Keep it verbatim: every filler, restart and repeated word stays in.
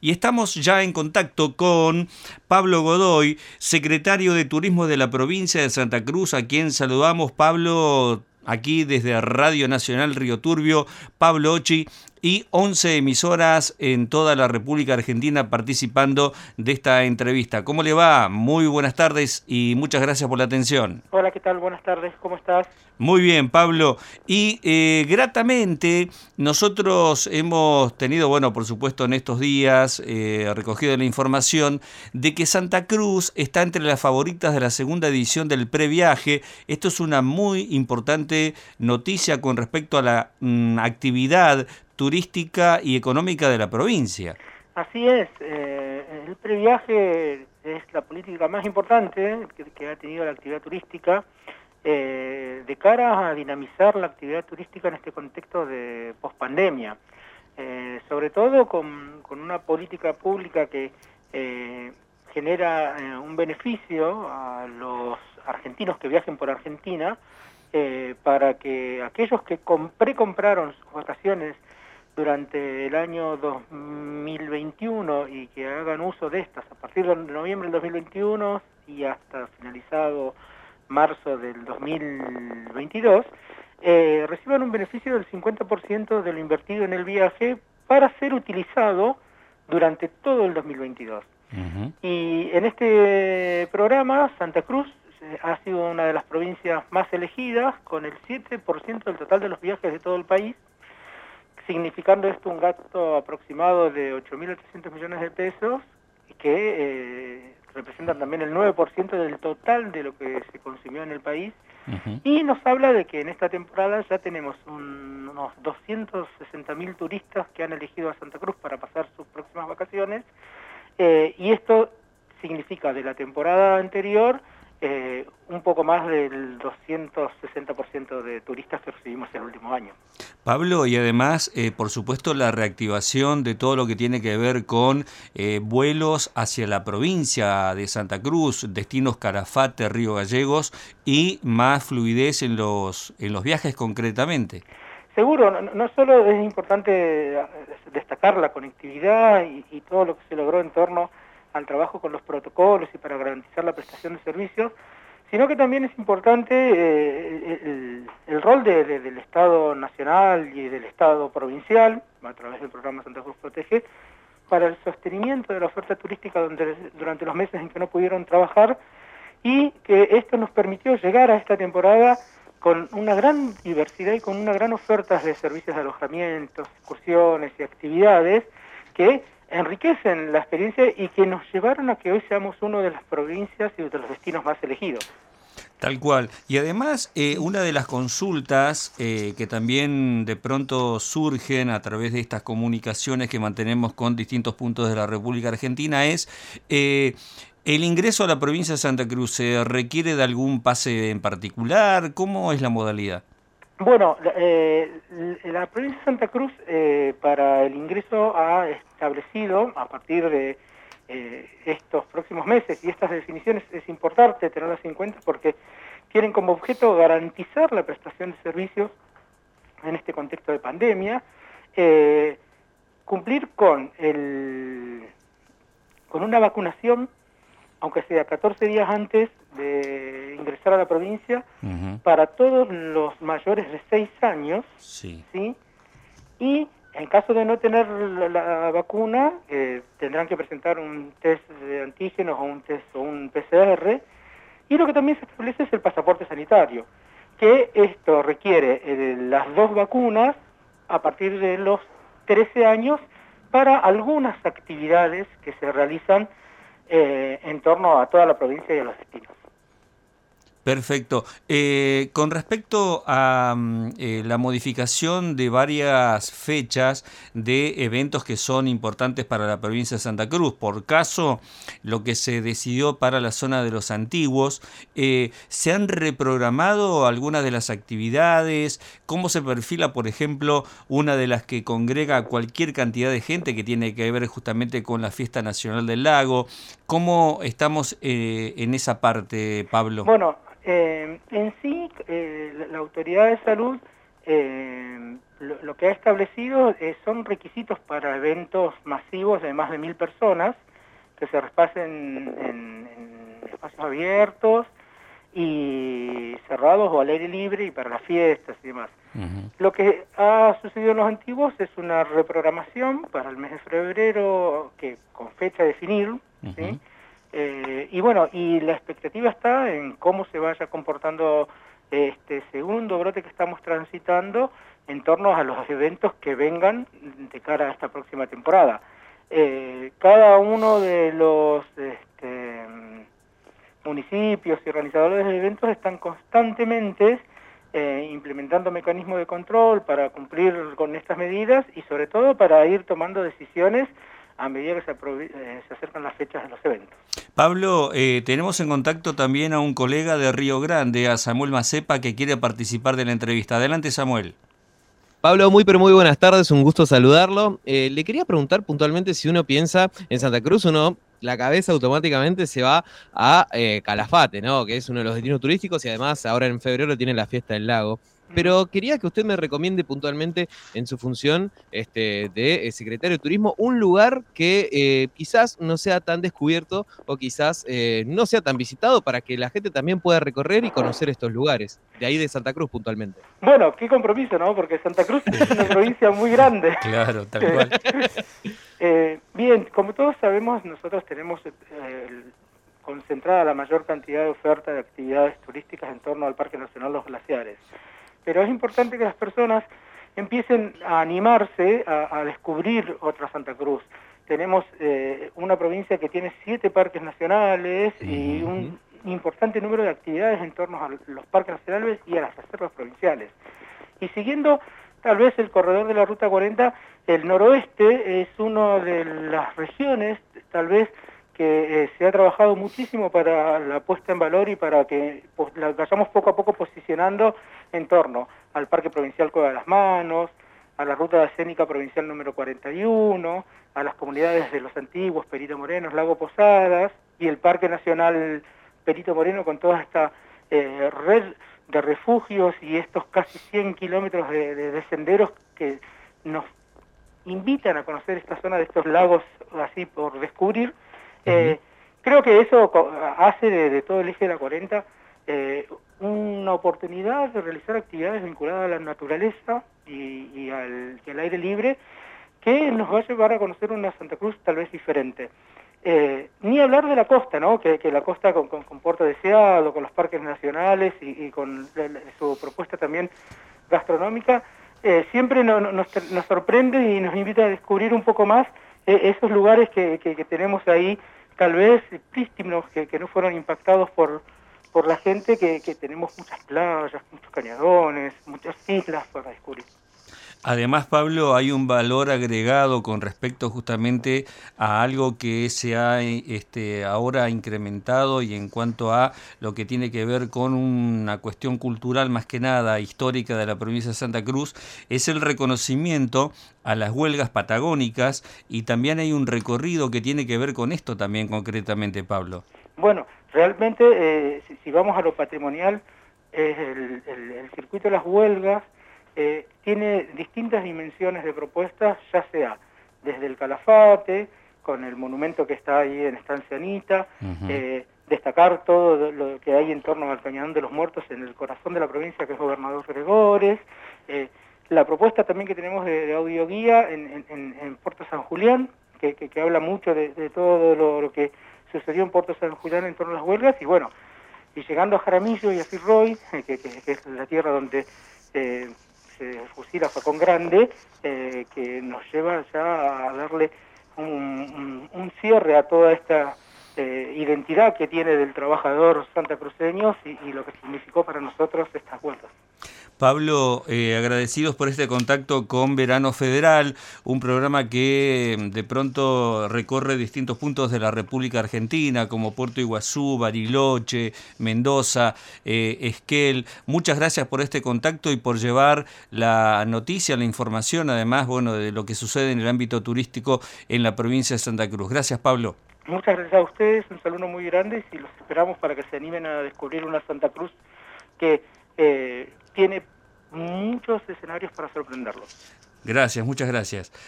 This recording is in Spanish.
Y estamos ya en contacto con Pablo Godoy, secretario de Turismo de la provincia de Santa Cruz, a quien saludamos. Pablo, aquí desde Radio Nacional Río Turbio, Pablo Ochi, y once emisoras en toda la República Argentina participando de esta entrevista. ¿Cómo le va? Muy buenas tardes y muchas gracias por la atención. Hola, ¿qué tal? Buenas tardes, ¿cómo estás? Muy bien, Pablo. Y eh, gratamente nosotros hemos tenido, bueno, por supuesto en estos días, eh, recogido la información de que Santa Cruz está entre las favoritas de la segunda edición del Previaje. Esto es una muy importante noticia con respecto a la mm, actividad turística y económica de la provincia. Así es, eh, el Previaje es la política más importante que, que ha tenido la actividad turística eh, de cara a dinamizar la actividad turística en este contexto de pospandemia, eh, sobre todo con, con una política pública que eh, genera eh, un beneficio a los argentinos que viajen por Argentina, eh, para que aquellos que precompraron sus vacaciones durante el año dos mil veintiuno y que hagan uso de estas a partir de noviembre del dos mil veintiuno y hasta finalizado marzo del dos mil veintidós, eh, reciban un beneficio del cincuenta por ciento de lo invertido en el viaje para ser utilizado durante todo el dos mil veintidós. Uh-huh. Y en este programa, Santa Cruz eh, ha sido una de las provincias más elegidas, con el siete por ciento del total de los viajes de todo el país, significando esto un gasto aproximado de ocho mil ochocientos millones de pesos, que eh, representan también el nueve por ciento del total de lo que se consumió en el país. Uh-huh. Y nos habla de que en esta temporada ya tenemos un, unos doscientos sesenta mil turistas que han elegido a Santa Cruz para pasar sus próximas vacaciones, eh, y esto significa de la temporada anterior Eh, un poco más del doscientos sesenta por ciento de turistas que recibimos el último año. Pablo, y además, eh, por supuesto, la reactivación de todo lo que tiene que ver con eh, vuelos hacia la provincia de Santa Cruz, destinos Calafate, Río Gallegos, y más fluidez en los, en los viajes concretamente. Seguro, no, no solo es importante destacar la conectividad y, y todo lo que se logró en torno al trabajo con los protocolos y para garantizar la prestación de servicios, sino que también es importante eh, el, el rol de, de, del Estado Nacional y del Estado Provincial, a través del programa Santa Cruz Protege, para el sostenimiento de la oferta turística durante, durante los meses en que no pudieron trabajar, y que esto nos permitió llegar a esta temporada con una gran diversidad y con una gran oferta de servicios de alojamientos, excursiones y actividades que enriquecen la experiencia y que nos llevaron a que hoy seamos una de las provincias y de los destinos más elegidos. Tal cual. Y además, eh, una de las consultas eh, que también de pronto surgen a través de estas comunicaciones que mantenemos con distintos puntos de la República Argentina es eh, el ingreso a la provincia de Santa Cruz. ¿Se requiere de algún pase en particular? ¿Cómo es la modalidad? Bueno, eh, la provincia de Santa Cruz eh, para el ingreso ha establecido, a partir de eh, estos próximos meses y estas definiciones, es importante tenerlas en cuenta porque tienen como objeto garantizar la prestación de servicios en este contexto de pandemia, eh, cumplir con, el, con una vacunación, aunque sea catorce días antes de ingresar a la provincia, uh-huh, para todos los mayores de seis años, sí. ¿sí? Y en caso de no tener la, la vacuna, eh, tendrán que presentar un test de antígenos o un test o un P C R, y lo que también se establece es el pasaporte sanitario, que esto requiere eh, las dos vacunas a partir de los trece años para algunas actividades que se realizan Eh, en torno a toda la provincia y a los destinos. Perfecto. Eh, con respecto a eh, la modificación de varias fechas de eventos que son importantes para la provincia de Santa Cruz, por caso lo que se decidió para la zona de los antiguos, eh, ¿se han reprogramado algunas de las actividades? ¿Cómo se perfila, por ejemplo, una de las que congrega cualquier cantidad de gente que tiene que ver justamente con la Fiesta Nacional del Lago? ¿Cómo estamos eh, en esa parte, Pablo? Bueno, Eh, en sí, eh, la, la Autoridad de Salud eh, lo, lo que ha establecido eh, son requisitos para eventos masivos de más de mil personas que se repasen en, en espacios abiertos y cerrados o al aire libre y para las fiestas y demás. Uh-huh. Lo que ha sucedido en los antiguos es una reprogramación para el mes de febrero que con fecha a definir, uh-huh. ¿sí? Eh, y bueno, y la expectativa está en cómo se vaya comportando este segundo brote que estamos transitando en torno a los eventos que vengan de cara a esta próxima temporada. Eh, cada uno de los este, municipios y organizadores de eventos están constantemente eh, implementando mecanismos de control para cumplir con estas medidas y sobre todo para ir tomando decisiones a medida que se, eh, se acercan las fechas de los eventos. Pablo, eh, tenemos en contacto también a un colega de Río Grande, a Samuel Macepa, que quiere participar de la entrevista. Adelante, Samuel. Pablo, muy pero muy buenas tardes, un gusto saludarlo. Eh, le quería preguntar puntualmente si uno piensa en Santa Cruz, uno la cabeza automáticamente se va a eh, Calafate, ¿no? Que es uno de los destinos turísticos y además ahora en febrero tiene la fiesta del lago. Pero quería que usted me recomiende puntualmente en su función este, de secretario de Turismo un lugar que eh, quizás no sea tan descubierto o quizás eh, no sea tan visitado para que la gente también pueda recorrer y conocer estos lugares, de ahí de Santa Cruz puntualmente. Bueno, qué compromiso, ¿no? Porque Santa Cruz es una provincia muy grande. Claro, tal cual. eh, bien, como todos sabemos, nosotros tenemos eh, el, concentrada la mayor cantidad de oferta de actividades turísticas en torno al Parque Nacional Los Glaciares. Pero es importante que las personas empiecen a animarse a, a descubrir otra Santa Cruz. Tenemos eh, una provincia que tiene siete parques nacionales y un importante número de actividades en torno a los parques nacionales y a las reservas provinciales. Y siguiendo tal vez el corredor de la Ruta cuarenta, el noroeste es una de las regiones, tal vez, que eh, se ha trabajado muchísimo para la puesta en valor y para que pues, la vayamos poco a poco posicionando en torno al Parque Provincial Cueva de las Manos, a la Ruta Escénica Provincial número cuarenta y uno, a las comunidades de Los Antiguos, Perito Moreno, Lago Posadas, y el Parque Nacional Perito Moreno con toda esta eh, red de refugios y estos casi cien kilómetros de, de, de senderos que nos invitan a conocer esta zona de estos lagos así por descubrir. Eh, uh-huh. Creo que eso hace de, de todo el eje de la cuarenta eh, una oportunidad de realizar actividades vinculadas a la naturaleza y, y, al, y al aire libre que nos va a llevar a conocer una Santa Cruz tal vez diferente. Eh, ni hablar de la costa, ¿no? Que, que la costa con, con, con Puerto Deseado, con los parques nacionales y, y con la, la, su propuesta también gastronómica, eh, siempre no, no, nos, nos sorprende y nos invita a descubrir un poco más eh, esos lugares que, que, que tenemos ahí, tal vez prístinos, que, que no fueron impactados por, por la gente, que, que tenemos muchas playas, muchos cañadones, muchas islas para descubrir. Además, Pablo, hay un valor agregado con respecto justamente a algo que se ha este, ahora incrementado y en cuanto a lo que tiene que ver con una cuestión cultural más que nada histórica de la provincia de Santa Cruz, es el reconocimiento a las huelgas patagónicas y también hay un recorrido que tiene que ver con esto también concretamente, Pablo. Bueno, realmente eh, si, si vamos a lo patrimonial, es el, el, el circuito de las huelgas Eh, tiene distintas dimensiones de propuestas, ya sea desde el Calafate, con el monumento que está ahí en Estancia Anita, uh-huh. eh, destacar todo lo que hay en torno al Cañadón de los Muertos en el corazón de la provincia, que es Gobernador Gregores, eh, la propuesta también que tenemos de, de audioguía en, en, en Puerto San Julián, que, que, que habla mucho de, de todo lo, lo que sucedió en Puerto San Julián en torno a las huelgas, y bueno, y llegando a Jaramillo y a Firroy, eh, que, que, que es la tierra donde eh, se fusila Facón Grande, eh, que nos lleva ya a darle un, un, un cierre a toda esta eh, identidad que tiene del trabajador santacruceño y, y lo que significó para nosotros estas huelgas. Pablo, eh, agradecidos por este contacto con Verano Federal, un programa que de pronto recorre distintos puntos de la República Argentina, como Puerto Iguazú, Bariloche, Mendoza, eh, Esquel. Muchas gracias por este contacto y por llevar la noticia, la información, además, bueno, de lo que sucede en el ámbito turístico en la provincia de Santa Cruz. Gracias, Pablo. Muchas gracias a ustedes, un saludo muy grande y los esperamos para que se animen a descubrir una Santa Cruz que eh, tiene muchos escenarios para sorprenderlos. Gracias, muchas gracias.